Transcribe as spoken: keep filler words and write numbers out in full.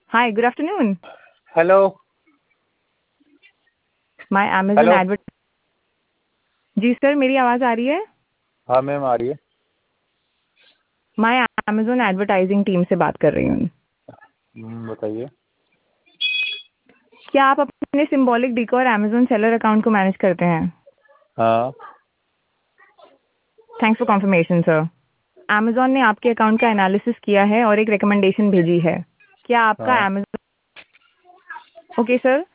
Hi, good afternoon. Hello My Amazon hello advert जी sir, मेरी आवाज़ आ रही है? हाँ मैम आ रही है। मैं Amazon एडवर्टाइजिंग टीम से बात कर रही हूँ। हम्म, बताइए। क्या आप अपने symbolic decor Amazon seller account को मैनेज करते हैं? हाँ thanks for confirmation sir. Amazon ने आपके अकाउंट का एनालिसिस किया है और एक रिकमेंडेशन भेजी है। क्या आपका हाँ Amazon ओके सर